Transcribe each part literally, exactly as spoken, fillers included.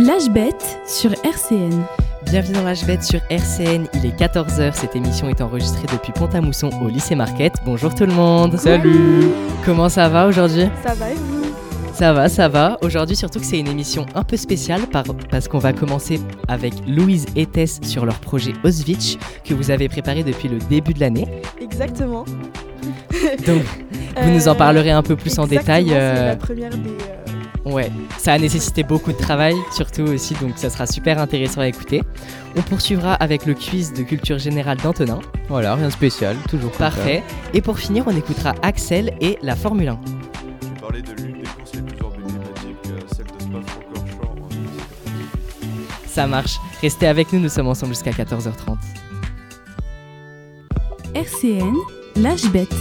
L'âge bête sur R C N. Bienvenue dans l'âge bête sur R C N, il est quatorze heures, cette émission est enregistrée depuis Pont-à-Mousson au lycée Marquette. Bonjour tout le monde. Salut. Comment ça va aujourd'hui ? Ça va et vous ? Ça va, ça va. Aujourd'hui surtout que c'est une émission un peu spéciale par, parce qu'on va commencer avec Louise et Tess sur leur projet Auschwitz que vous avez préparé depuis le début de l'année. Exactement. Donc vous nous en parlerez un peu plus en détail. Exactement, euh... c'est la première des... Euh... Ouais, ça a nécessité beaucoup de travail, surtout aussi, donc ça sera super intéressant à écouter. On poursuivra avec le quiz de culture générale d'Antonin. Voilà, rien de spécial, toujours parfait. Et pour finir, on écoutera Axel et la Formule un. Je vais parler de l'une des courses les plus emblématiques, celle de Spa-Francorchamps en mille neuf cent quatre-vingt-dix. Ça marche, restez avec nous, nous sommes ensemble jusqu'à quatorze heures trente. R C N, l'âge bête.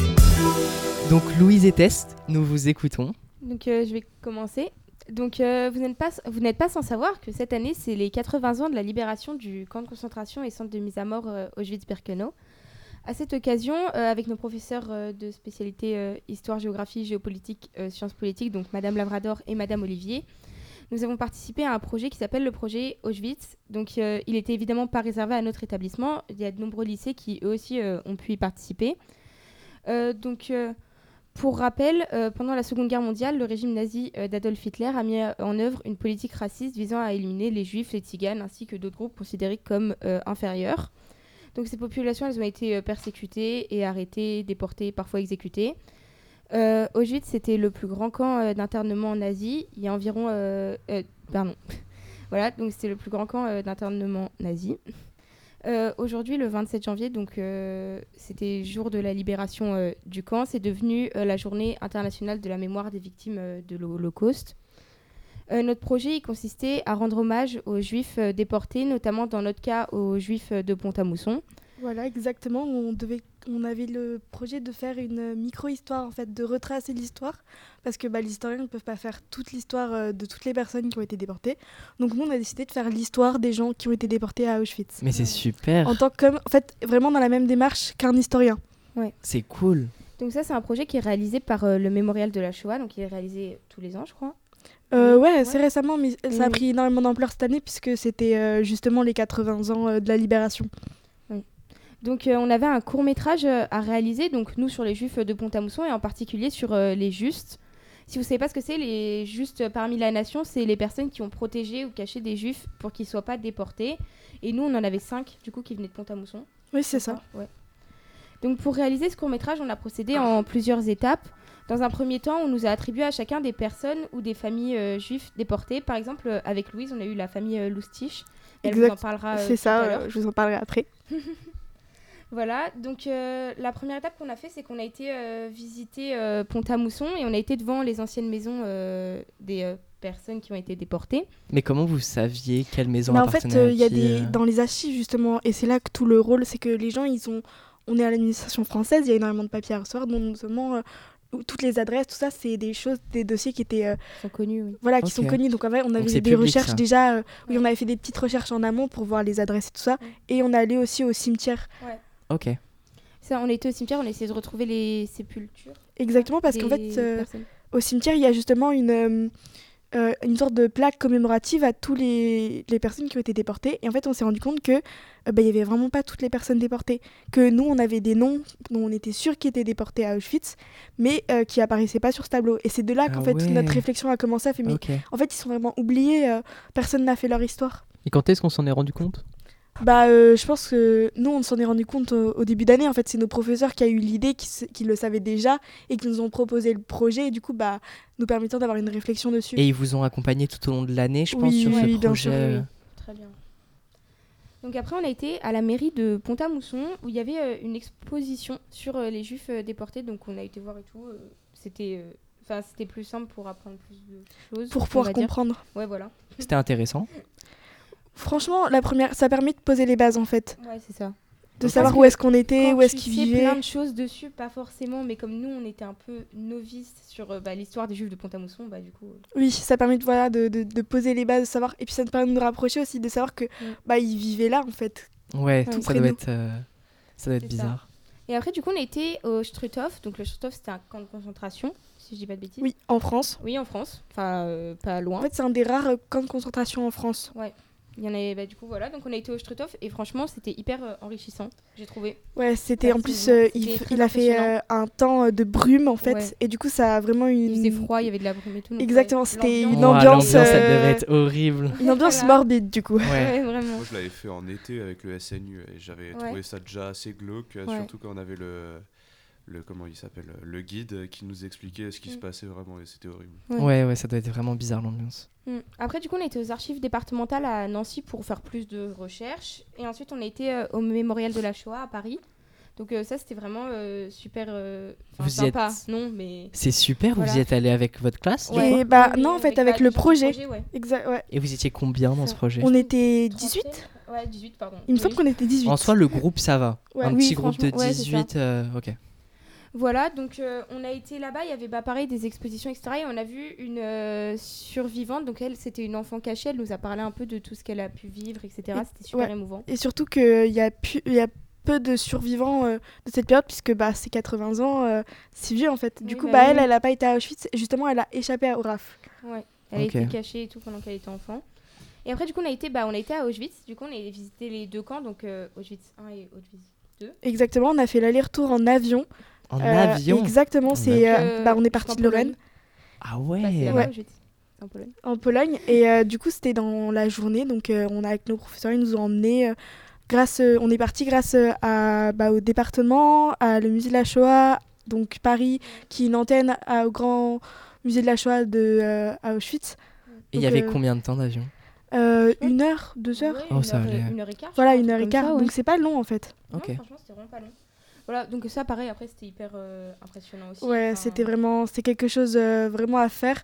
Donc Louise et Tess, nous vous écoutons. Donc euh, je vais commencer. Donc euh, vous n'êtes pas vous n'êtes pas sans savoir que cette année c'est les quatre-vingts ans de la libération du camp de concentration et centre de mise à mort euh, Auschwitz-Birkenau. À cette occasion, euh, avec nos professeurs euh, de spécialité euh, histoire, géographie, géopolitique, euh, sciences politiques, donc Madame Lavrador et Madame Olivier, nous avons participé à un projet qui s'appelle le projet Auschwitz. Donc euh, il était évidemment pas réservé à notre établissement. Il y a de nombreux lycées qui eux aussi euh, ont pu y participer. Euh, donc euh, Pour rappel, euh, pendant la Seconde Guerre mondiale, le régime nazi euh, d'Adolf Hitler a mis en œuvre une politique raciste visant à éliminer les juifs, les tziganes ainsi que d'autres groupes considérés comme euh, inférieurs. Donc ces populations elles ont été euh, persécutées et arrêtées, déportées, parfois exécutées. Euh, Auschwitz, c'était le plus grand camp euh, d'internement nazi. Il y a environ... Euh, euh, pardon. Voilà, donc c'était le plus grand camp euh, d'internement nazi. Euh, aujourd'hui, le vingt-sept janvier, donc euh, c'était jour de la libération euh, du camp. C'est devenu euh, la journée internationale de la mémoire des victimes euh, de l'Holocauste. Euh, notre projet il consistait à rendre hommage aux Juifs euh, déportés, notamment dans notre cas aux Juifs euh, de Pont-à-Mousson. Voilà, exactement. On, devait, on avait le projet de faire une micro-histoire, en fait, de retracer l'histoire, parce que bah, les historiens ne peuvent pas faire toute l'histoire euh, de toutes les personnes qui ont été déportées. Donc nous, on a décidé de faire l'histoire des gens qui ont été déportés à Auschwitz. Mais c'est super. En tant que, en fait, vraiment dans la même démarche qu'un historien. Ouais. C'est cool. Donc ça, c'est un projet qui est réalisé par euh, le Mémorial de la Shoah, donc il est réalisé tous les ans, je crois. Euh, ouais, ouais, c'est récemment, mais oui. Ça a pris énormément d'ampleur cette année, puisque c'était euh, justement les quatre-vingts ans euh, de la libération. Oui. Donc euh, on avait un court-métrage euh, à réaliser, donc nous sur les Juifs de Pont-à-Mousson et en particulier sur euh, les Justes. Si vous ne savez pas ce que c'est, les Justes parmi la nation, c'est les personnes qui ont protégé ou caché des Juifs pour qu'ils ne soient pas déportés. Et nous, on en avait cinq, du coup, qui venaient de Pont-à-Mousson. Oui, c'est ça. Ouais. Donc pour réaliser ce court-métrage, on a procédé en plusieurs étapes. Dans un premier temps, on nous a attribué à chacun des personnes ou des familles euh, juives déportées. Par exemple, euh, avec Louise, on a eu la famille euh, Loustich. Elle exact. vous en parlera euh, c'est tout ça, à l'heure. euh, je vous en parlerai après. Voilà, donc euh, la première étape qu'on a fait, c'est qu'on a été euh, visiter euh, Pont-à-Mousson et on a été devant les anciennes maisons euh, des euh, personnes qui ont été déportées. Mais comment vous saviez quelle maison bah, appartenait en fait, il euh, y a qui, des euh... dans les archives justement, et c'est là que tout le rôle, c'est que les gens, ils ont, on est à l'administration française, il y a énormément de papiers à recevoir, dont notamment euh, toutes les adresses, tout ça, c'est des choses, des dossiers qui étaient, euh, sont connus, oui. Voilà, okay. qui sont connus. Donc en vrai, on avait des public, recherches ça. déjà, euh, oui, ouais. on avait fait des petites recherches en amont pour voir les adresses et tout ça, ouais. Et on est allé aussi au cimetière. Ouais. Ok. Ça, on était au cimetière, on a essayé de retrouver les sépultures. Exactement, parce qu'en fait, euh, au cimetière, il y a justement une, euh, euh, une sorte de plaque commémorative à tous les, les personnes qui ont été déportées. Et en fait, on s'est rendu compte que euh, bah, y avait vraiment pas toutes les personnes déportées. Que nous, on avait des noms dont on était sûr qu'ils étaient déportés à Auschwitz, mais euh, qui apparaissaient pas sur ce tableau. Et c'est de là qu'en ah fait, ouais. notre réflexion a commencé à faire, mais okay. en fait, ils sont vraiment oubliés, euh, personne n'a fait leur histoire. Et quand est-ce qu'on s'en est rendu compte ? Bah, euh, je pense que nous, on s'en est rendu compte au, au début d'année. En fait, c'est nos professeurs qui ont eu l'idée, qui, qui le savaient déjà et qui nous ont proposé le projet, et du coup, bah, nous permettant d'avoir une réflexion dessus. Et ils vous ont accompagné tout au long de l'année, je oui, pense, sur oui, ce bien projet. sûr, oui. Très bien. Donc après, on a été à la mairie de Pont-à-Mousson où il y avait euh, une exposition sur euh, les Juifs euh, déportés. Donc on a été voir et tout. Euh, c'était, enfin, euh, c'était plus simple pour apprendre plus de choses. Pour pouvoir comprendre. Dire. Ouais, voilà. C'était intéressant. Franchement, la première, ça permet de poser les bases en fait. Ouais, c'est ça. De Parce savoir où est-ce qu'on était, où est-ce qu'ils vivaient. Tu sais plein de choses dessus, pas forcément, mais comme nous, on était un peu novices sur euh, bah, l'histoire des Juifs de Pont-à-Mousson, bah du coup. Euh... Oui, ça permet de, voilà, de, de, de poser les bases, de savoir, et puis ça nous permet de nous rapprocher aussi, de savoir que, mm. bah, ils vivaient là en fait. Ouais, ouais ça doit être, euh, ça doit être bizarre. Ça. Et après, du coup, on a été au Struthof. Donc, le Struthof, c'était un camp de concentration, si je dis pas de bêtises. Oui, en France. Oui, en France. Enfin, euh, pas loin. En fait, c'est un des rares euh, camps de concentration en France. Ouais. Il y en avait, bah, du coup, voilà. Donc, on a été au Struthof. Et franchement, c'était hyper euh, enrichissant, j'ai trouvé. Ouais, c'était Ouais, en c'est plus, bien. euh, C'était il, très il a fait impressionnant. euh, un temps euh, de brume en fait. Ouais. Et du coup, ça a vraiment une. Il faisait froid, il y avait de la brume et tout. donc, Exactement, ouais, c'était l'ambiance- une Ouah, ambiance, l'ambiance, ça euh, devait être horrible. Une ambiance Voilà. morbide du coup. Ouais. Ouais, vraiment. Moi, je l'avais fait en été avec le S N U et j'avais Ouais. trouvé ça déjà assez glauque, euh, Ouais. surtout quand on avait le, le comment il s'appelle, le guide qui nous expliquait ce qui Mm. se passait vraiment et c'était horrible. Ouais. Ouais, ouais, ça doit être vraiment bizarre l'ambiance. Mm. Après, du coup, on a été aux archives départementales à Nancy pour faire plus de recherches. Et ensuite, on a été euh, au mémorial de la Shoah à Paris. Donc euh, ça, c'était vraiment euh, super euh, enfin, Vous y sympa. êtes- Non, mais... C'est super, Voilà. vous y êtes allé avec votre classe du Ouais. coup Et bah, Oui, non, en fait, avec bah, le du coup, projet. ouais. Exact, ouais. Et vous étiez combien dans ce Ça- projet On était trente dix-huit. Ouais, dix-huit, pardon. Il me Oui. semble qu'on était dix-huit. En soi, le groupe, ça va. Ouais. Un Oui, petit groupe de franchement, ouais, c'est ça. dix-huit, euh, ok. Voilà, donc euh, on a été là-bas, il y avait bah, pareil des expositions, et cetera. Et on a vu une euh, survivante, donc elle, c'était une enfant cachée, elle nous a parlé un peu de tout ce qu'elle a pu vivre, et cetera. Et- C'était super ouais. émouvant. Et surtout qu'il y a pu- il y a peu de survivants euh, de cette période puisque bah, c'est quatre-vingts ans, euh, c'est vieux en fait. Du Oui, coup, bah bah, oui, elle, oui. elle n'a pas été à Auschwitz. Et justement, elle a échappé au R A F. Ouais, elle Ok. a été cachée et tout pendant qu'elle était enfant. Et après, du coup, on a été, bah, on a été à Auschwitz, du coup, on a visité les deux camps, donc euh, Auschwitz un et Auschwitz. Exactement, on a fait l'aller-retour en avion. En Euh, avion Exactement, En c'est, avion. euh, bah, on est Jusqu'en parti de Lorraine, Pologne. Ah Bah, c'est ouais. là-bas, Ouais. Auschwitz. C'est en Pologne. en Pologne. Et euh, du coup, c'était dans la journée. Donc, euh, on a, avec nos professeurs, ils nous ont emmenés. euh, grâce, euh, on est parti grâce euh, à, bah, au département, à le musée de la Shoah, donc Paris, qui est une antenne à- au grand musée de la Shoah de, euh, à Auschwitz. Et il y Donc, avait euh, combien de temps d'avion Euh, une heure, deux heures. Ouais, Oh, une ça heure, allait. Une heure et quart. je Voilà, crois, une un heure et truc comme quart. ça, ouais. Donc, c'est pas long en fait. Ok. Non, franchement, c'était vraiment pas long. Voilà, donc ça, pareil, après, c'était hyper euh, impressionnant aussi. Ouais, Enfin, c'était vraiment, c'était quelque chose euh, vraiment à faire.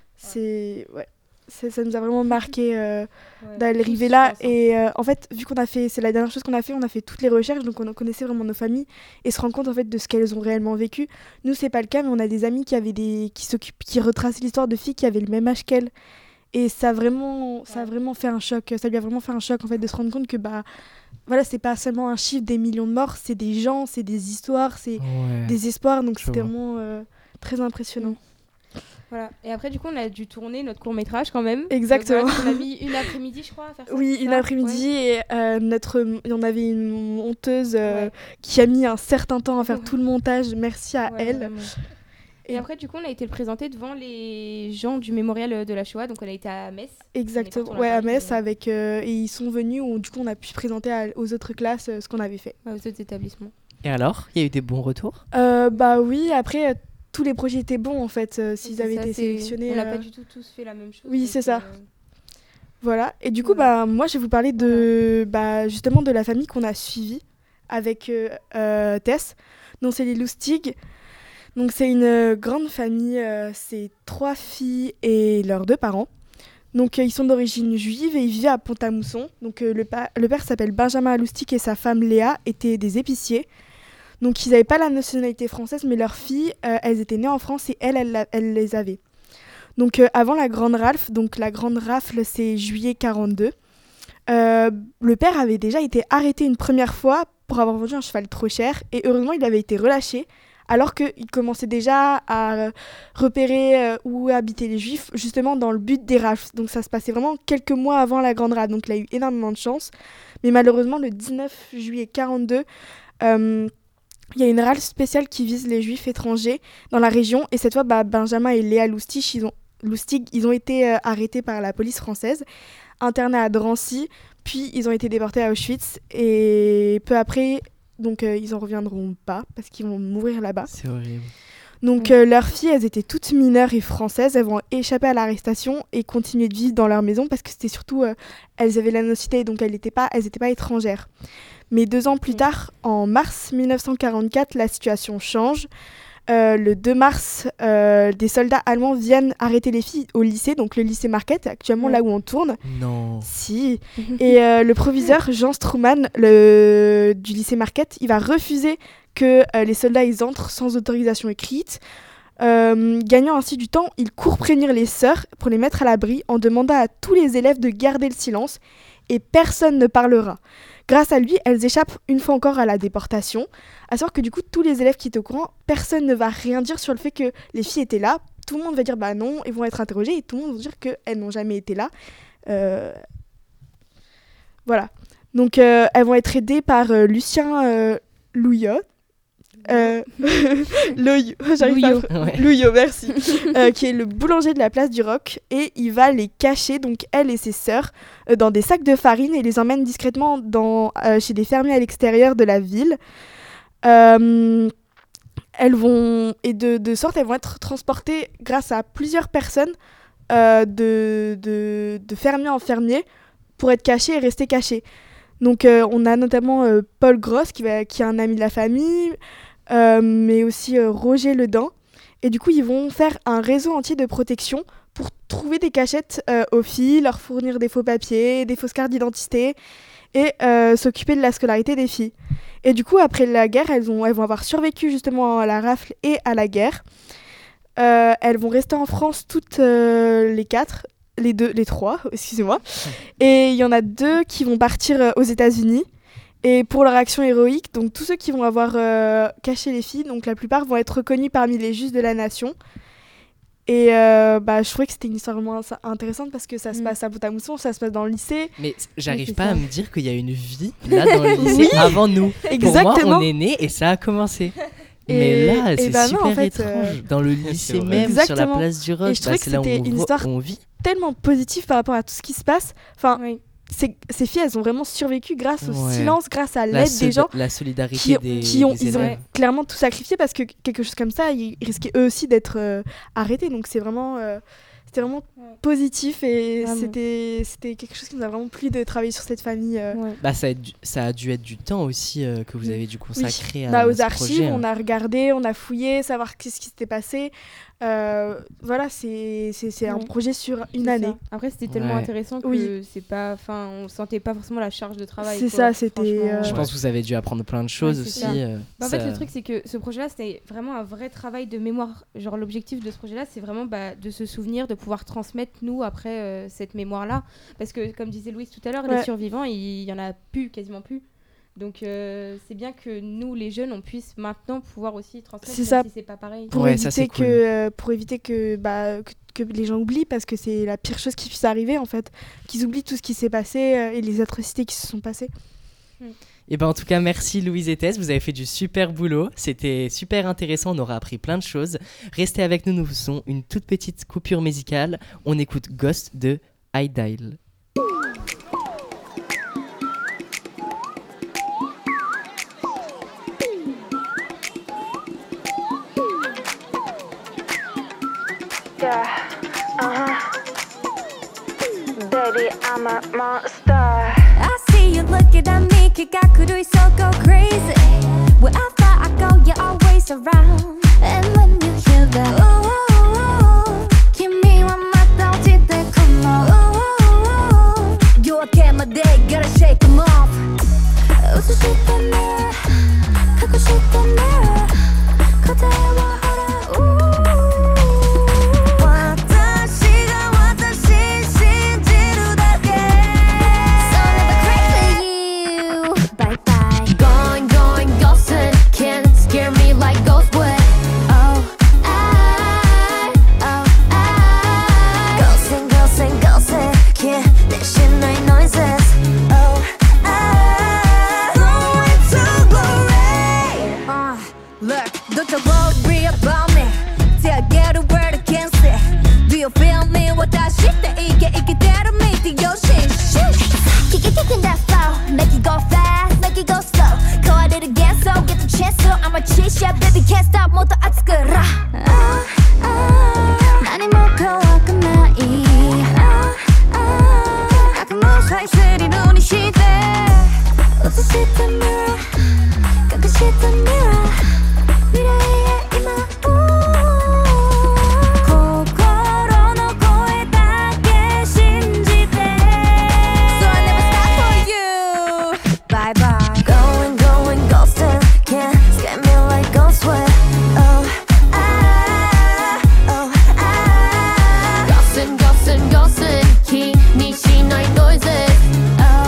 C'est, ouais, c'est- ça nous a vraiment marqué euh, ouais, d'arriver tous, là. je pense, hein. Et euh, en fait, vu qu'on a fait, c'est la dernière chose qu'on a fait, on a fait toutes les recherches, donc on connaissait vraiment nos familles et se rend compte en fait de ce qu'elles ont réellement vécu. Nous, c'est pas le cas, mais on a des amis qui avaient des, qui s'occupent, qui retraçaient l'histoire de filles qui avaient le même âge qu'elles. Et ça a vraiment, ça a Ouais. vraiment fait un choc. Ça lui a vraiment fait un choc en fait de se rendre compte que bah, voilà, c'est pas seulement un chiffre des millions de morts, c'est des gens, c'est des histoires, c'est Ouais. des espoirs. Donc Je c'était vois. vraiment euh, très impressionnant. Voilà. Et après, du coup, on a dû tourner notre court-métrage quand même. Exactement. Donc, voilà, on a mis une après-midi, je crois, à faire ça. Oui, c'est une ça après-midi et euh, notre, on avait une monteuse euh, Ouais. qui a mis un certain temps à faire Ouais. tout le montage. Merci à Ouais, elle. vraiment. Et après, du coup, on a été le présenter devant les gens du mémorial de la Shoah. Donc, on a été à Metz. Exactement. parti en Ouais, à Paris, Metz euh. avec euh, et ils sont venus. Où, du coup, on a pu présenter à- aux autres classes euh, ce qu'on avait fait. Ouais, aux autres établissements. Et alors, il y a eu des bons retours Euh, bah oui. Après, euh, tous les projets étaient bons en fait euh, s'ils C'est avaient ça, été c'est- sélectionnés. On n'a euh, pas du tout tous fait la même chose. oui, donc, c'est ça. euh, Voilà. Et du coup, Voilà. bah moi, je vais vous parler de, bah justement de la famille qu'on a suivie avec euh, euh, Tess. Donc c'est les Lustig. Donc c'est une euh, grande famille. euh, c'est trois filles et leurs deux parents. Donc euh, ils sont d'origine juive et ils vivaient à Pont-à-Mousson. Donc euh, le, pa- le père s'appelle Benjamin Lustig et sa femme Léa étaient des épiciers. Donc ils n'avaient pas la nationalité française, mais leurs filles, euh, elles étaient nées en France et elles, elles, la- elles les avaient. Donc euh, avant la Grande Rafle, donc la Grande Rafle c'est juillet quarante-deux, euh, le père avait déjà été arrêté une première fois pour avoir vendu un cheval trop cher et heureusement il avait été relâché alors qu'il commençait déjà à euh, repérer euh, où habitaient les juifs justement dans le but des rafles. Donc ça se passait vraiment quelques mois avant la Grande Rafle, donc il a eu énormément de chance. Mais malheureusement le dix-neuf juillet quarante-deux, euh, il y a une rafle spéciale qui vise les juifs étrangers dans la région et cette fois bah, Benjamin et Léa Lustig, ils ont Lustig, ils ont été euh, arrêtés par la police française, internés à Drancy, puis ils ont été déportés à Auschwitz et peu après, donc euh, ils en reviendront pas parce qu'ils vont mourir là-bas. C'est horrible. Donc Mm. euh, leurs filles, elles étaient toutes mineures et françaises, elles vont échapper à l'arrestation et continuer de vivre dans leur maison parce que c'était surtout, euh, elles avaient la nationalité donc elles n'étaient pas, elles étaient pas étrangères. Mais deux ans plus Mm. tard, en mars mille neuf cent quarante-quatre, la situation change. Euh, le deux mars, euh, des soldats allemands viennent arrêter les filles au lycée, donc le lycée Marquette, actuellement Ouais. là où on tourne. Non. Si. Et euh, le proviseur Jean Struman le... du lycée Marquette, il va refuser que euh, les soldats ils entrent sans autorisation écrite. Euh, gagnant ainsi du temps, il court prévenir les sœurs pour les mettre à l'abri en demandant à tous les élèves de garder le silence. et personne ne parlera. Grâce à lui, elles échappent une fois encore à la déportation. À savoir que du coup, tous les élèves qui étaient au courant, personne ne va rien dire sur le fait que les filles étaient là. Tout le monde va dire bah non, ils vont être interrogés et tout le monde va dire qu'elles n'ont jamais été là. Euh... Voilà. Donc euh, elles vont être aidées par euh, Lucien euh, Louillot. Euh... Louillot, j'arrive Louillot, pas à... ouais. Louillot, merci. euh, qui est le boulanger de la place du Roc. Et il va les cacher, donc elle et ses sœurs, euh, dans des sacs de farine et les emmène discrètement dans, euh, chez des fermiers à l'extérieur de la ville. Euh... Elles vont, et de, de sorte, elles vont être transportées grâce à plusieurs personnes euh, de, de, de fermier en fermier pour être cachées et rester cachées. Donc euh, on a notamment euh, Paul Gross qui, va, qui est un ami de la famille, euh, mais aussi euh, Roger Ledain. Et du coup, ils vont faire un réseau entier de protection pour trouver des cachettes euh, aux filles, leur fournir des faux papiers, des fausses cartes d'identité et euh, s'occuper de la scolarité des filles. Et du coup, après la guerre, elles, ont, elles vont avoir survécu justement à la rafle et à la guerre. Euh, elles vont rester en France toutes euh, les quatre, les deux, les trois, excusez-moi. Et il y en a deux qui vont partir euh, aux États-Unis. Et pour leur action héroïque, donc tous ceux qui vont avoir euh, caché les filles, donc la plupart vont être reconnus parmi les juges de la nation. Et euh, bah, je trouvais que c'était une histoire vraiment intéressante parce que ça se Mm. passe à Pont-à-Mousson, ça se passe dans le lycée. Mais j'arrive c'est pas ça. à me dire qu'il y a une vie là dans le lycée Oui. avant nous. Exactement. Pour moi, on est nés et ça a commencé. Mais Et- là, et c'est bah non, super en fait, étrange. euh, Dans le c'est lycée vrai. même, sur la Exactement. place du Roc, Et je trouvais que c'est là où c'était on, une vo- histoire on vit. Tellement positif par rapport à tout ce qui se passe. Enfin, Oui. c'est- ces filles, elles ont vraiment survécu grâce au Ouais. silence, grâce à La, l'aide des solida- gens la solidarité qui, des, qui ont, des ils ont élèves. clairement tout sacrifié parce que quelque chose comme ça, ils risquaient eux aussi d'être euh, arrêtés. Donc c'est vraiment, euh, c'était vraiment Ouais. positif et Vraiment. c'était, c'était quelque chose qui nous a vraiment plu de travailler sur cette famille. euh. Ouais. Bah, ça, a dû, ça a dû être du temps aussi euh, que vous avez dû consacrer à Bah, aux ce archives, projet, hein. on a regardé, on a fouillé, savoir qu'est-ce qui s'était passé. Euh, voilà, c'est, c'est, c'est un Ouais. projet sur une C'est année. ça. Après, c'était tellement Ouais. intéressant que Oui. c'est pas, enfin, on sentait pas forcément la charge de travail. C'est quoi, ça, c'était, franchement. euh, Je pense que vous avez dû apprendre plein de choses Ouais, aussi. c'est ça. euh, Bah, en ça- fait, le truc, c'est que ce projet-là, c'était vraiment un vrai travail de mémoire. Genre, l'objectif de ce projet-là, c'est vraiment bah, de se souvenir, de pouvoir transmettre, nous, après euh, cette mémoire-là. Parce que, comme disait Louise tout à l'heure, Ouais. les survivants, il y en a plus, quasiment plus. Donc, euh, c'est bien que nous, les jeunes, on puisse maintenant pouvoir aussi transmettre, C'est même ça. si c'est pas pareil. pour Ouais, ça, éviter c'est que cool. euh, pour éviter que bah que, que les gens oublient parce que c'est la pire chose qui puisse arriver en fait, qu'ils oublient tout ce qui s'est passé euh, et les atrocités qui se sont passées. Et ben en tout cas, merci Louise et Tess, vous avez fait du super boulot. C'était super intéressant, on aura appris plein de choses. Restez avec nous, nous faisons une toute petite coupure musicale. On écoute Ghost de Ideal. Yeah, uh-huh. Baby, I'm a monster. I see you looking at me, kigakurui, so go crazy. Wherever I go, you're always around. And when you hear that, ooh, ooh, ooh, kimi wa mata ojite kono, ooh, ooh, ooh, you get my day, gotta shake 'em off. 映したね、隠したね、答えはほら、ooh. 私が私信じるだけ So never crazy you Bye bye Going, going, ghosting Can't scare me like ghost would Oh, I, oh, I Ghosting, ghosting, ghosting Can't 대신 너의 noises Oh, I Going to glory uh, Look, don't you worry about me Till I get a word against it Do you feel me? 私って生き生きてる見てよし Keep it kicking that flow Make it go fast, make it go slow Call it again, so get the chance to I'm a cheat shot, baby can't stop もっと熱くらああ何も怖くないああ悪夢さえスリルにして映した mirror 隠した mirror 未来へ今心の声だけ信じて So I never stop for you Bye bye Going, going, ghosting Can't scare me like ghosts would Oh, I, oh, I Ghosting, ghosting, ghosting 気にしない noises Oh,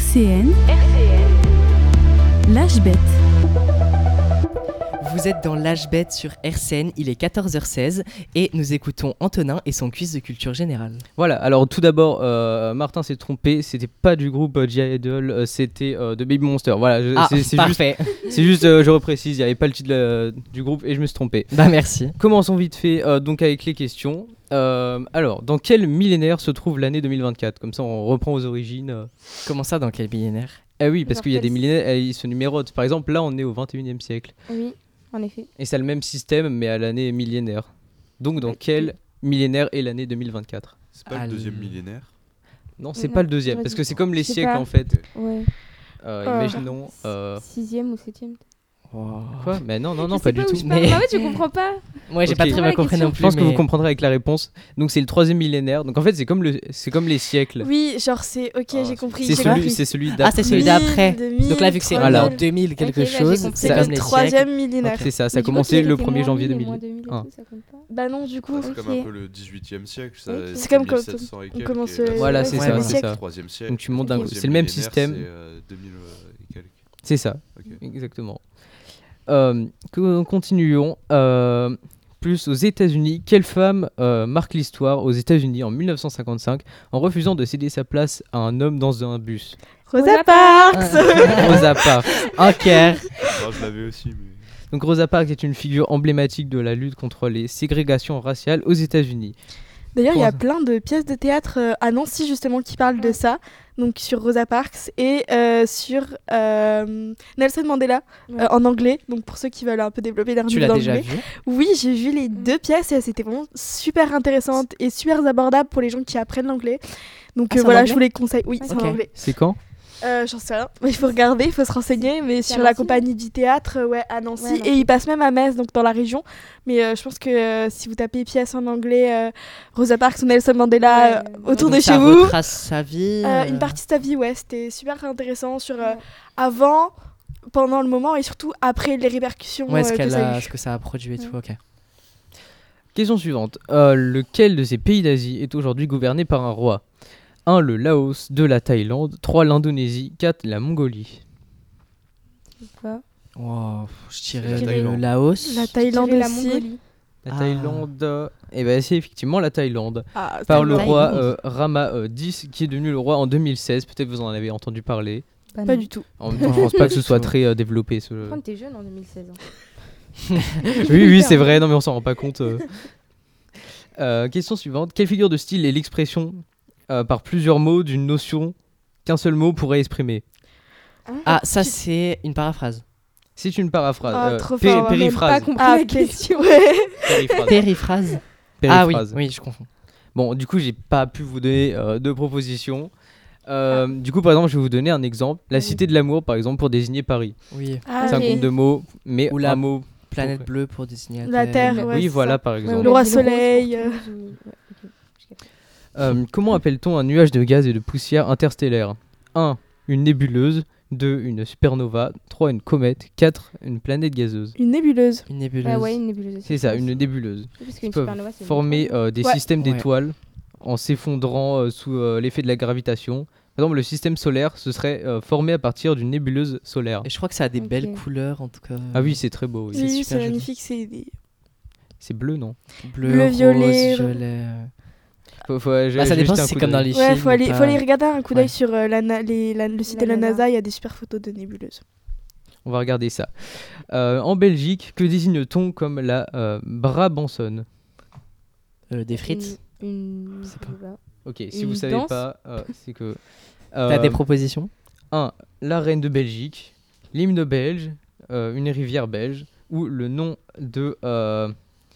C N, L'âge bête. Vous êtes dans l'âge bête sur R C N, il est quatorze heures seize et nous écoutons Antonin et son quiz de culture générale. Voilà, alors tout d'abord, euh, Martin s'est trompé, c'était pas du groupe euh, G Idol, euh, c'était euh, de Baby Monster. Voilà, je- Ah, c'est c'est juste, parfait. c'est juste euh, je reprécise, il n'y avait pas le titre euh, du groupe et je me suis trompé. Bah merci. Commençons vite fait euh, donc avec les questions. Euh, alors, dans quel millénaire se trouve l'année deux mille vingt-quatre? Comme ça, on reprend aux origines. euh. Comment ça, dans quel millénaire? Ah oui, parce Genre qu'il y a quel- des millénaires, euh, ils se numérotent. Par exemple, là, on est au vingt et unième siècle. Oui, en effet. Et c'est le même système, mais à l'année millénaire. Donc, dans Oui. quel millénaire est l'année deux mille vingt-quatre? C'est pas Ah, le deuxième le- millénaire. Non, c'est Non, pas le deuxième, j'aurais parce dit- que c'est comme les je sais siècles pas. en fait. Ouais. Euh, Euh, imaginons. euh, Sixième ou septième. Quoi? Mais non, non, non, Je pas sais du où tout. je parle. Mais- Ah ouais, tu comprends pas. Moi j'ai Ok. pas très bien Ouais, la compris question. non Je plus. pense que mais- vous comprendrez avec la réponse. Donc, c'est le troisième millénaire. Donc, en fait, c'est comme, le... c'est comme les siècles. Oui, genre c'est ok, Ah, j'ai compris. C'est j'ai celui, compris. c'est celui Ah, d'après. c'est celui mille, d'après. deux mille, Donc là, vu que c'est trois Voilà. en mille, deux mille quelque Ok, là, j'ai chose, compris. c'est c'est le comme les troisième siècles. millénaire. Ok. C'est ça, ça Mais a du coup, commencé s'il le était premier moins janvier mille et deux mille moins deux mille et un. tout, ça compte pas. Bah non, du coup. C'est comme Ok. un peu le dix-huitième siècle. Ça, Ok. c'était C'est comme quand mille sept cents et on quelques, commence, et là, euh, Voilà, ouais, c'est ouais, ça, ouais. c'est siècle. ça. troisième siècle. Donc, tu montes d'un Ok. coup. Troisième C'est le même millénaire, système. C'est euh, deux mille et quelques. C'est ça, Ok. exactement. Euh, que- continuons. Euh, plus aux États-Unis, quelle femme euh, marque l'histoire aux États-Unis en mille neuf cent cinquante-cinq en refusant de céder sa place à un homme dans un bus? Rosa Parks. Rosa Parks. Un cœur. Non, je l'avais aussi, mais. Donc Rosa Parks est une figure emblématique de la lutte contre les ségrégations raciales aux États-Unis. D'ailleurs, il y a Pour- plein de pièces de théâtre euh, à Nancy justement qui parlent de Ouais. ça, donc sur Rosa Parks et euh, sur euh, Nelson Mandela Ouais. euh, en anglais. Donc pour ceux qui veulent un peu développer leur Tu niveau l'as déjà d'anglais. vu? Oui, j'ai vu les deux pièces et c'était vraiment super intéressante et super abordable pour les gens qui apprennent l'anglais. Donc Ah, euh, c'est en voilà, anglais je vous les conseille. Oui, Ah, c'est ok. en anglais. C'est quand? Euh, J'en sais rien. Il faut regarder, il faut se renseigner. Mais C'est à sur la Nancy, compagnie du théâtre, euh, ouais, à Nancy. Ouais, à Et Nancy. il passe même à Metz, donc dans la région. Mais euh, je pense que euh, si vous tapez pièce en anglais, euh, Rosa Parks ou Nelson Mandela Ouais, euh, ouais. autour Donc de ça chez vous. retrace sa vie. Euh, euh, une partie de sa vie, ouais, c'était super intéressant sur euh, Ouais. avant, pendant le moment et surtout après les répercussions Ouais, ce, euh, que qu'elle ça a a, eu. ce que ça a produit et tout, ok. Question suivante. Euh, lequel de ces pays d'Asie est aujourd'hui gouverné par un roi? un. Le Laos. deux. La Thaïlande. trois. L'Indonésie. quatre. La Mongolie. Je sais pas. Wow, je C'est dirais la le Thaïlande. Laos. La Je Thaïlande dirais la aussi. Mongolie. La Ah. Thaïlande. euh, Eh ben c'est effectivement la Thaïlande. Ah, Par le Thaïlande. roi Thaïlande. euh, Rama euh, X, qui est devenu le roi en deux mille seize. Peut-être vous en avez entendu parler. Bah Pas non. du tout. En même temps, je pense pas que ce soit très euh, développé. Ce... Par contre, t'es jeune en deux mille seize. hein. Oui, oui, c'est vrai. Non, mais on s'en rend pas compte. euh. Euh, question suivante. Quelle figure de style est l'expression euh, par plusieurs mots d'une notion qu'un seul mot pourrait exprimer? Ah, ça c'est une paraphrase. C'est une paraphrase. Ah, euh, trop péri- fort, Même pas périphrase. compris Ah, la pé- question. ouais. Périphrase. Périphrase. Ah oui, Périphrase. oui, je confonds. Bon, du coup, j'ai pas pu vous donner euh, de propositions. Euh, Du coup, par exemple, je vais vous donner un exemple. La Vas-y. cité de l'amour, par exemple, pour désigner Paris. Oui. Ah, C'est un ok. groupe de mots, mais Ou la un mot. Planète Ouais. bleue pour désigner La Terre, ouais. oui, c'est voilà, ça. par Ouais, exemple. on Le a roi dit rose soleil, pour euh. Toulouse ou- ouais, ok, je capte. Euh, comment appelle-t-on un nuage de gaz et de poussière interstellaire? un. Une nébuleuse. deux. Une supernova. trois. Une comète. quatre. Une planète gazeuse. Une nébuleuse. Une nébuleuse. Ah ouais, une nébuleuse aussi, C'est je ça, pense. une nébuleuse. Oui, parce Qui qu'une peuvent supernova, c'est une former étoile. euh, des Ouais. systèmes Ouais. d'étoiles en s'effondrant euh, sous euh, l'effet de la gravitation. Par exemple, le système solaire, ce serait euh, formé à partir d'une nébuleuse solaire. Et je crois que ça a des Ok. belles couleurs en tout cas. Ah oui, c'est très beau. oui. C'est Oui, super c'est joli. magnifique. C'est des... C'est bleu, non? Bleu, Bleu, rose, violet, violet. Faut- faut- je- Bah, ça je vais dépend jeter si un c'est coup comme dans d'œil. les Ouais, films. faut ou aller, pas. faut aller regarder un coup d'œil Ouais. sur euh, la na- les- la- le site La de la NASA. NASA. Il y a des super photos de nébuleuses. On va regarder ça. Euh, en Belgique, que désigne-t-on comme la euh, Brabançonne? Euh, des frites. Une. une- Je je sais sais pas. pas. Ok, si Une vous savez danse pas, euh, c'est que... T'as euh, des propositions? un. La reine de Belgique, l'hymne belge, euh, une rivière belge, ou le nom de, euh,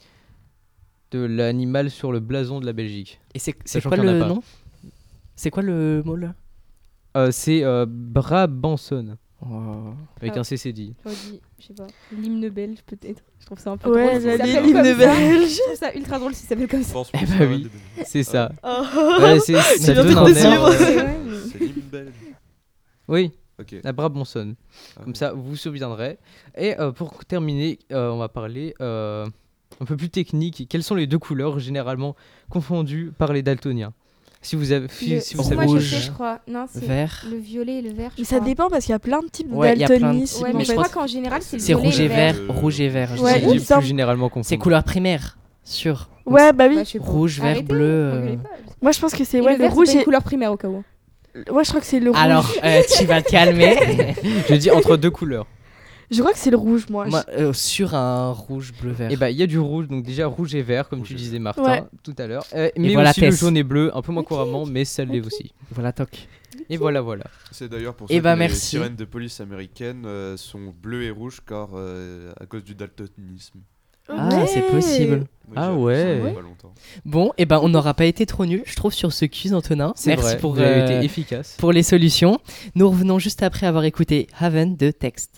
de l'animal sur le blason de la Belgique. Et c'est c'est Sachant quoi qu'il y en a le pas. nom? C'est quoi le mot là? Euh, c'est euh, Brabançonne, Oh. avec Ah. un C C D. J'aurais dit, je sais pas, l'hymne belge peut-être. Je trouve ça un peu Ouais, drôle. s'il la- s'appelle l'hymne comme ça. belge. Je trouve ça ultra drôle s'il s'appelle comme Je ça. pense Eh que bah ça oui. va devenir- C'est ça. Oh. Ouais, c'est, ça bientôt donne de un suivre. air, euh, Ouais, ouais, mais- C'est l'hymne belge. Oui, Ok. la Brabançonne. Ah Comme ouais. ça, vous vous souviendrez. Et euh, pour terminer, euh, on va parler euh, un peu plus technique. Quelles sont les deux couleurs généralement confondues par les daltoniens? Si vous avez, si, Le- si vous si, savez. moi je Rouge, sais, je crois. Non, c'est Vert. le violet et le vert. je Mais ça crois. dépend parce qu'il y a plein de types de Ouais, il y a plein de- daltonisme. Ouais, en mais je fait. crois qu'en général, c'est le C'est violet rouge et et le vert. Euh, Rouge et vert. je Ouais, sais. il me plus semble. généralement confondu. C'est couleur primaire, sûr. Donc, Ouais, bah oui. Bah, je sais pas. Rouge, vert, Arrêtez, bleu, euh. m'engueulez pas. Moi, je pense que c'est Et ouais, le le vert, rouge c'est pas une et. couleur primaire au cas où. Ouais, je crois que c'est le rouge. Alors, euh, tu vas te calmer. Je dis entre deux couleurs. Je crois que c'est le rouge, moi. Moi, euh, sur un rouge, bleu, vert. Et bah il y a du rouge, donc déjà rouge et vert, comme Rouge tu et disais Martin Ouais. tout à l'heure. Euh, mais voilà, aussi le Tess. jaune et bleu, un peu moins couramment, mais ça l'est aussi. Voilà, toc. Et voilà, voilà. C'est d'ailleurs pour Eh ça bah, que merci. les sirènes de police américaines euh, sont bleues et rouges car euh, à cause du daltonisme. Ah, Ouais. c'est possible. Oui, Ah j'ai appris ouais. ça il y a Ouais. pas longtemps. Bon, et ben on n'aura pas été trop nuls, je trouve, sur ce quiz, Antonin. C'est Merci vrai, pour, vous avez euh, été efficace. pour les solutions. Nous revenons juste après avoir écouté Haven de Text.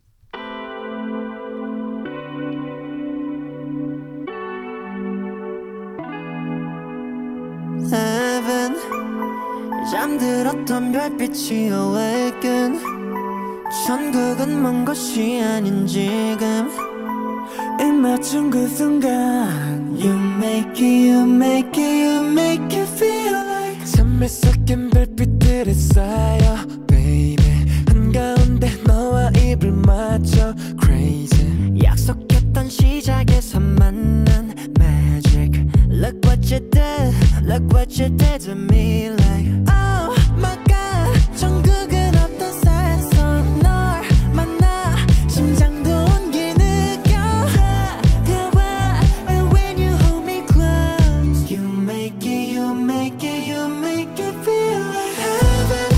Heaven 잠들었던 별빛이 awaken 천국은 먼 곳이 아닌 지금 입 맞춘 그 순간 You make it, you make it, you make it feel like 잠에 섞인 별빛들이 쌓여 baby 한가운데 너와 입을 맞춰 crazy 약속했던 시작에서 만난 magic Look what you did, look what you did to me like Oh my god 천국은 없던 산속 널 만나 심장도 온기 느껴 다가와 and when you hold me close You make it, you make it, you make it feel like heaven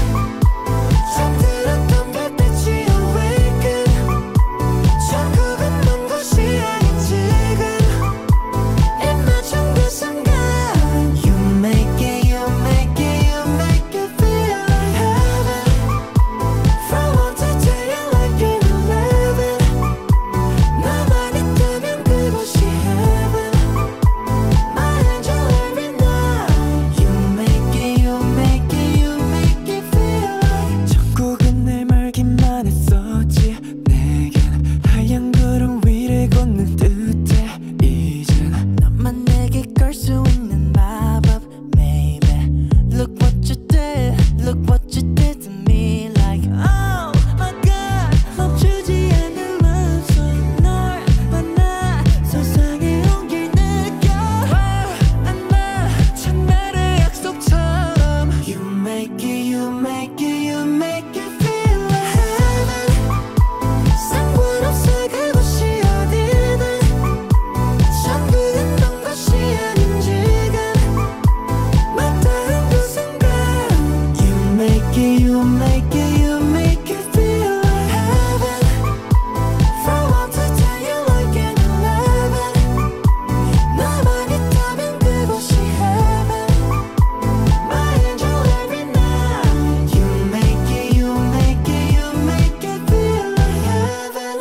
잠들었던 별빛이 awaken 천국은 먼 곳이 아닌 지금 입 맞춘 그 순간 You make it, you make it, you make it feel like heaven From one to ten you're like an eleven 나만 있다면 그곳이 heaven My angel every night You make it, you make it, you make it feel like 천국은 내 말기만 했었지 내겐 하얀 구름 위를 걷는 듯해 이젠 너만 내게 걸 수 있는 마법 maybe Look what you did, look what you did to me like Oh my god 멈추지 않는 마음속 널 만나 세상에 온길 느껴 안나 첫날의 약속처럼 You make it, you make it, you make it feel like heaven 상관없어 그곳이 어디든 천국은 먼 곳이 아닌 지금 맞닿은 그 순간 You make it, you make it, you make it feel like heaven From one to ten you're like an eleven 나만 있다면 그곳이 heaven My angel every night You make it, you make it, you make it feel like heaven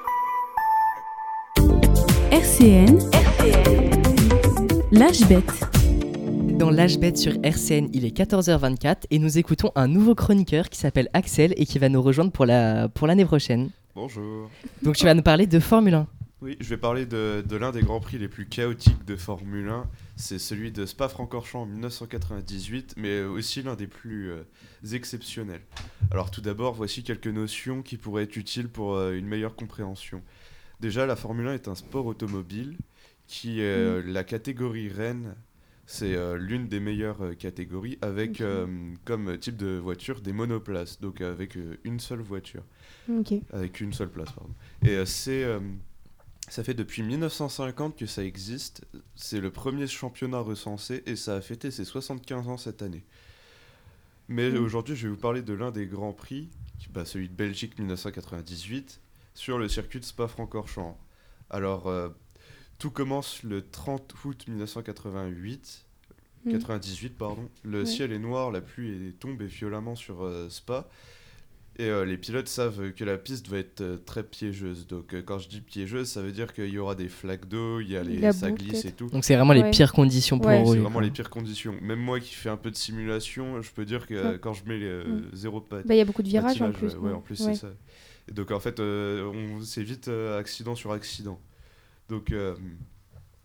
R C N, L'âge bête. Dans l'âge bête sur R C N, il est quatorze heures vingt-quatre et nous écoutons un nouveau chroniqueur qui s'appelle Axel et qui va nous rejoindre pour, la, pour l'année prochaine. Bonjour. Donc tu vas nous parler de Formule un. Oui, je vais parler de, de l'un des grands prix les plus chaotiques de Formule un. C'est celui de Spa-Francorchamps en dix-neuf cent quatre-vingt-dix-huit, mais aussi l'un des plus euh, exceptionnels. Alors tout d'abord, voici quelques notions qui pourraient être utiles pour euh, une meilleure compréhension. Déjà, la Formule un est un sport automobile qui est euh, la catégorie reine. C'est euh, l'une des meilleures euh, catégories avec euh, comme type de voiture des monoplaces, donc avec euh, une seule voiture. Ok. Avec une seule place, pardon. Et euh, c'est, euh, ça fait depuis dix-neuf cent cinquante que ça existe. C'est le premier championnat recensé et ça a fêté ses soixante-quinze ans cette année. Mais Mm. aujourd'hui, je vais vous parler de l'un des grands prix, qui- bah, celui de Belgique dix-neuf cent quatre-vingt-dix-huit, sur le circuit de Spa-Francorchamps. Alors, euh, tout commence le trente août dix-neuf cent quatre-vingt-huit. Mm. quatre-vingt-dix-huit, pardon. Le Ouais. ciel est noir, la pluie est- tombe et violemment sur euh, Spa. Et euh, les pilotes savent que la piste va être euh, très piégeuse. Donc euh, quand je dis piégeuse, ça veut dire qu'il y aura des flaques d'eau, il y a les, La ça boue, glisse et peut-être. tout. Donc c'est vraiment les Ouais. pires conditions pour Ouais. C'est rouler. vraiment quoi. les pires conditions. Même moi qui fais un peu de simulation, je peux dire que euh, Ouais. quand je mets les euh, Mm. zéro pat- Bah, il y a beaucoup de virages en patinage, plus. ouais, ouais, en plus Ouais. c'est ça. Et donc en fait, euh, on, c'est vite euh, accident sur accident. Donc euh,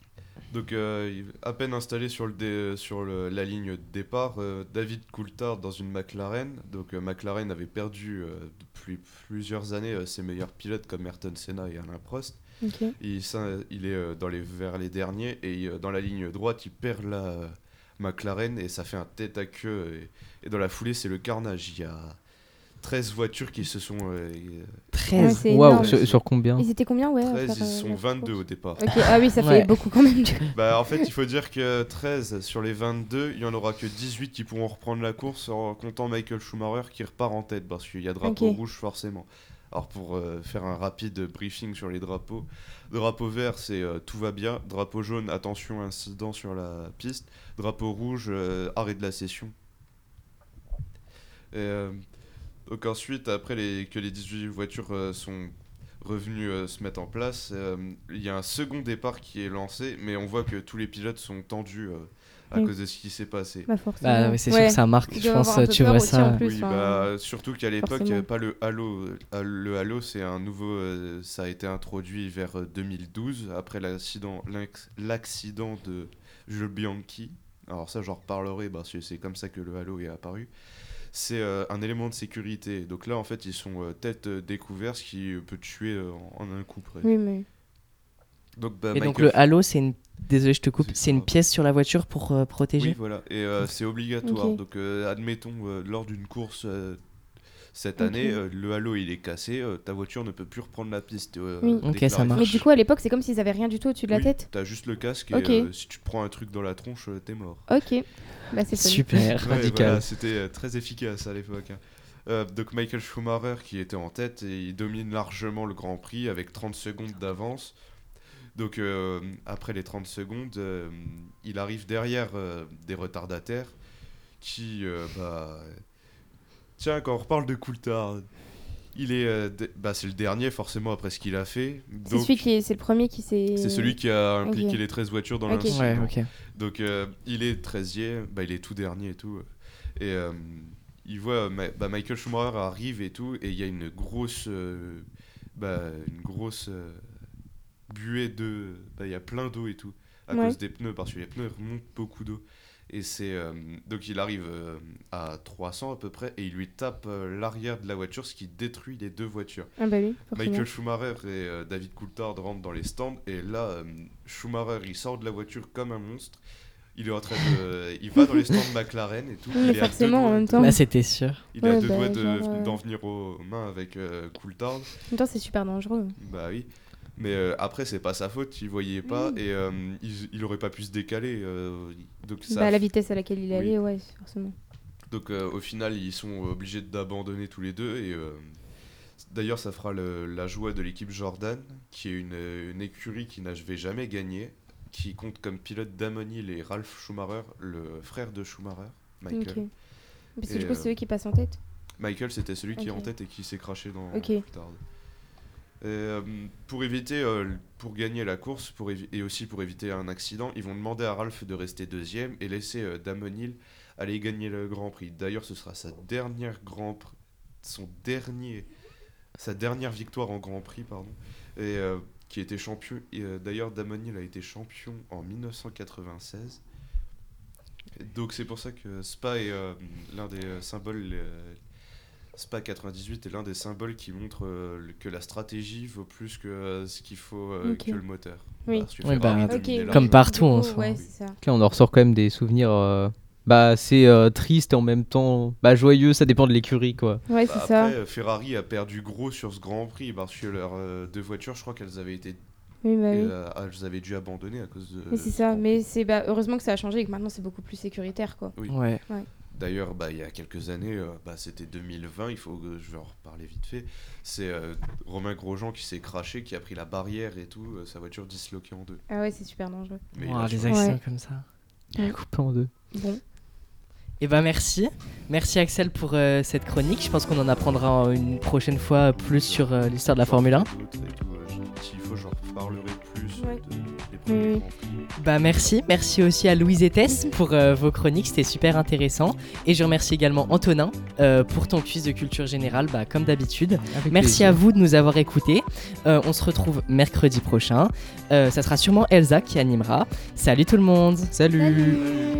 Donc, euh, il- à peine installé sur, le dé- sur le- la ligne de départ, euh, David Coulthard dans une McLaren. Donc, euh, McLaren avait perdu euh, depuis plusieurs années euh, ses meilleurs pilotes comme Ayrton Senna et Alain Prost. Ok. Il, s'in- il est euh, dans les, vers les derniers et euh, dans la ligne droite, il perd la euh, McLaren et ça fait un tête à queue. Et, et dans la foulée, c'est le carnage. Il y a treize voitures qui se sont. euh, Ouais, treize. c'est Waouh, énorme. sur, sur combien? Ils étaient combien, ouais à treize, faire, ils euh, sont la vingt-deux course au départ. Ok, ah oui, ça fait Ouais. beaucoup quand même. du coup. Bah, en fait, il faut dire que treize sur les vingt-deux, il n'y en aura que dix-huit qui pourront reprendre la course en comptant Michael Schumacher qui repart en tête parce qu'il y a drapeau Ok. rouge forcément. Alors pour euh, faire un rapide briefing sur les drapeaux, drapeau vert c'est euh, tout va bien, drapeau jaune attention incident sur la piste, drapeau rouge euh, arrêt de la session. Et, euh, donc ensuite, après les, que les dix-huit voitures euh, sont revenues euh, se mettre en place, euh, il y a un second départ qui est lancé, mais on voit que tous les pilotes sont tendus euh, à Oui. cause de ce qui s'est passé. Bah, forcément. Bah, ouais, c'est sûr Ouais. que ça marque. Ils Je doivent pense avoir un que peu tu peur verrais aussi, ça. en plus. Oui, enfin, bah, surtout qu'à l'époque, il n'y avait forcément. pas le Halo. Euh, Le Halo, c'est un nouveau. euh, ça a été introduit vers euh, deux mille douze, après l'accident, l'inc- l'accident de Jules Bianchi. Alors, ça, j'en reparlerai parce que c'est comme ça que le Halo est apparu. C'est euh, un élément de sécurité. Donc là, en fait, ils sont euh, tête euh, découverte, ce qui euh, peut tuer euh, en un coup près. Oui, mais. Donc, bah, Et donc Michael le halo, c'est une. Désolé, je te coupe. C'est C'est une grave. pièce sur la voiture pour euh, protéger. Oui, voilà. Et euh, c'est obligatoire. Ok. Donc, euh, admettons, euh, lors d'une course euh, cette Ok. année, euh, le halo il est cassé, euh, ta voiture ne peut plus reprendre la piste. euh, Oui. Ok, déclarée. ça marche. Mais du coup, à l'époque, c'est comme s'ils avaient rien du tout au-dessus de la Oui, tête. T'as juste le casque et Ok. euh, si tu te prends un truc dans la tronche, euh, t'es mort. Ok. Bah, c'est solide. Super. Ouais, Radical. voilà, c'était euh, très efficace à l'époque. hein. Euh, donc Michael Schumacher qui était en tête et il domine largement le Grand Prix avec trente secondes d'avance. Donc euh, après les trente secondes, euh, il arrive derrière euh, des retardataires qui, euh, bah, tiens, quand on reparle de Coulthard, il est, euh, de- bah, c'est le dernier forcément après ce qu'il a fait. C'est Donc, celui qui est, c'est le premier qui s'est. c'est celui qui a impliqué Ok. les treize voitures dans Ok. l'incident. Ouais, ok. Donc euh, il est treizième, bah, il est tout dernier et tout. Et euh, il voit Ma- bah, Michael Schumacher arrive et tout, et il y a une grosse, euh, bah, une grosse euh, buée de, bah, il y a plein d'eau et tout à Ouais. cause des pneus parce que les pneus remontent beaucoup d'eau. Et c'est euh, donc il arrive euh, à trois cents à peu près et il lui tape euh, l'arrière de la voiture, ce qui détruit les deux voitures. Ah, bah oui, forcément. Michael Schumacher et euh, David Coulthard rentrent dans les stands et là euh, Schumacher il sort de la voiture comme un monstre. Il est en train de, il va dans les stands McLaren et tout. Oui, mais il est à deux forcément, doigts en même de- temps. Bah, c'était sûr. Il est à Ouais, deux bah, doigts de- genre, euh, d'en venir aux mains avec euh, Coulthard. En même temps, c'est super dangereux. Bah oui. Mais euh, après c'est pas sa faute, il voyait pas Oui. et euh, il, il aurait pas pu se décaler. euh, donc ça. Bah, à la vitesse à laquelle il est Oui. allé, ouais, forcément. Donc euh, au final, ils sont obligés d'abandonner tous les deux. Et euh, d'ailleurs, ça fera le- la joie de l'équipe Jordan, qui est une, une écurie qui n'avait jamais gagné, qui compte comme pilote Damon Hill et Ralph Schumacher, le frère de Schumacher, Michael. Ok. Parce que Et, du coup, euh, c'est eux qui passent en tête. Michael, c'était celui qui est en Ok. tête et qui s'est craché dans Ok. Coulthard. Et, euh, pour éviter, euh, pour gagner la course, pour évi- et aussi pour éviter un accident, ils vont demander à Ralph de rester deuxième et laisser euh, Damon Hill aller gagner le Grand Prix. D'ailleurs, ce sera sa dernière Grand Prix, son dernier, sa dernière victoire en Grand Prix, pardon, et euh, qui était champion. Et, euh, d'ailleurs, Damon Hill a été champion en mille neuf cent quatre-vingt-seize. Et donc c'est pour ça que Spa est euh, l'un des euh, symboles. euh, Spa quatre-vingt-dix-huit est l'un des symboles qui montre euh, le- que la stratégie vaut plus que euh, ce qu'il faut euh, Ok. que le moteur. Oui. Parce que Oui, Ferrari bah, dominait Ok. largement. Comme partout, en Du coup, soi. Ouais, Oui. c'est ça. Là, on en ressort quand même des souvenirs. euh, Bah, c'est euh, triste et en même temps bah, joyeux, ça dépend de l'écurie quoi. Ouais, Bah, c'est ça. après, euh, Ferrari a perdu gros sur ce Grand Prix parce que leurs euh, deux voitures, je crois qu'elles avaient été, Oui, bah oui. euh, elles avaient dû abandonner à cause de. Mais c'est ce ça. Grand Prix. Mais c'est bah, heureusement que ça a changé et que maintenant c'est beaucoup plus sécuritaire, quoi. Oui. Ouais. D'ailleurs, bah, il y a quelques années, euh, bah, c'était deux mille vingt, il faut que je vais en reparler vite fait. C'est euh, Romain Grosjean qui s'est craché, qui a pris la barrière et tout, euh, sa voiture disloquée en deux. Ah ouais, c'est super dangereux. Mais il Ouah, a les survécu. accidents Ouais. comme ça. Coupé en deux. Bon. Et ben merci. Merci Axel pour euh, cette chronique. Je pense qu'on en apprendra euh, une prochaine fois plus sur euh, l'histoire de la Formule un. D'autres et tout, euh, S'il faut, j'en reparlerai plus Ouais. de- des Oui, oui. Bah merci, merci aussi à Louise et Tess pour euh, vos chroniques, c'était super intéressant. Et je remercie également Antonin euh, pour ton quiz de culture générale, bah, comme d'habitude. Avec Merci plaisir. à vous de nous avoir écoutés. Euh, on se retrouve mercredi prochain. Euh, ça sera sûrement Elsa qui animera. Salut tout le monde. Salut. Salut.